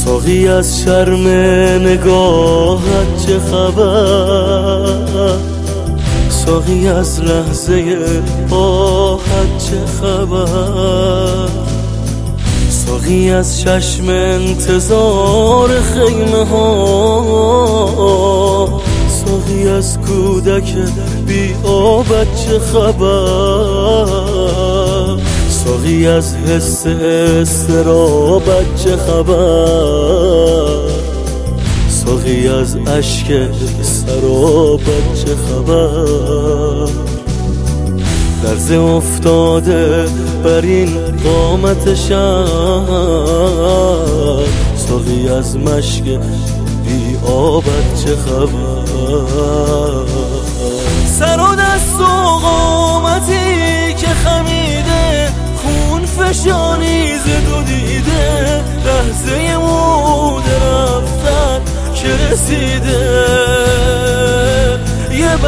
ساقی از شرم نگاهت چه خبر، ساقی از لحظه آهت چه خبر، ساقی از چشم انتظار خیمه ها، ساقی از کودک بی آبت چه خبر، ساقی از حس استرابت چه خبر، ساقی از اشک سرابت چه خبر، لرزه افتاده بر این قامت شهر، ساقی از مشک بی آبت چه خبر، سر و دست و قامتی که خمیده، خون فشانی ز دو دیده، لحظه مود رفتن که رسیده، یه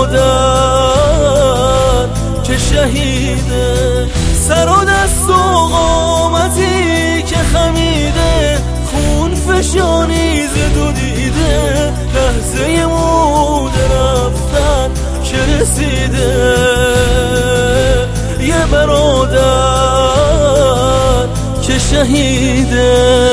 برادر که شهیده، سر و دست و قامتی که خمیده، خون فشانی ز دو دیده، لحظه مود رفتن که رسیده، یه برادر که شهیده.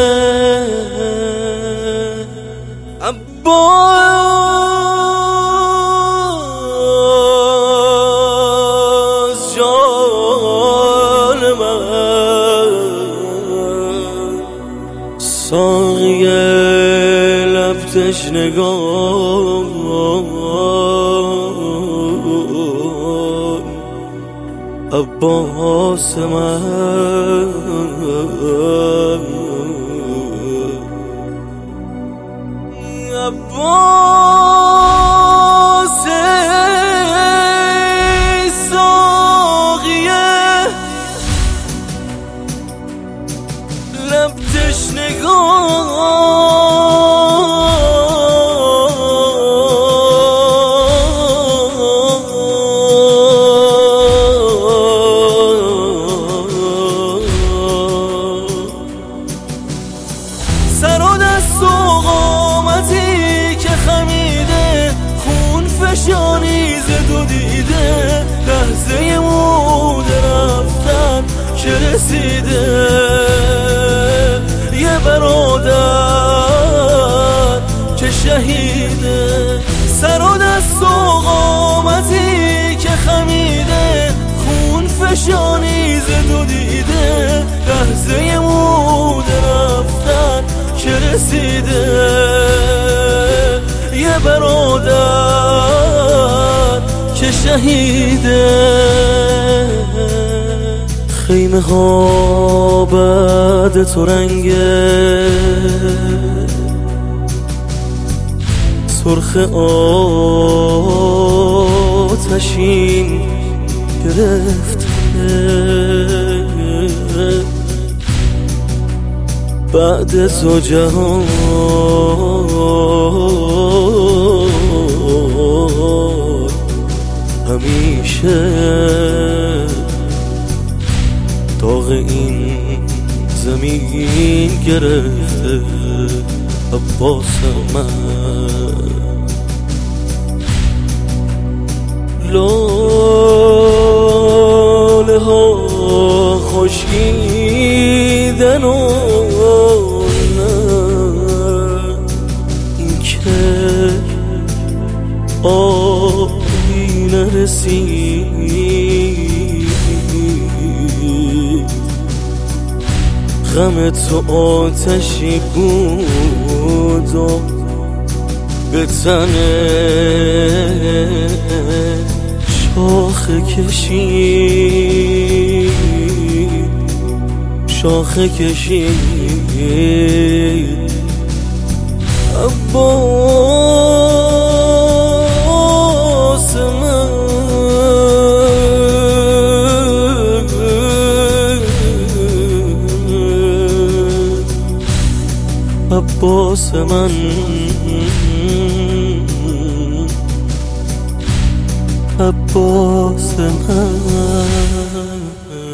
عباس جان من، ساقی لب تشنگان، عباس من، عباس ساقی لب تشنگان، سر و دست و قامتی که خمیده، خون فشانی ز دو دیده، لحظه مود رفتن که رسیده، یه برادر که شهیده، سر و دست و قامتی که خمیده، خون فشانی ز دو دیده، لحظه مود رفتن که رسیده، یه برادر که شهیده. خیمه ها بعد تو رنگه سرخ آتشین گرفته، بعد تو جهان همیشه داغ این زمین گرفته. عباس من، لاله ها خشکیدن و این که آبی نرسید، غم تو آتشی بود و به تن شاخه کشید، شاخه کشید. عباس من، عباس من، عباس من.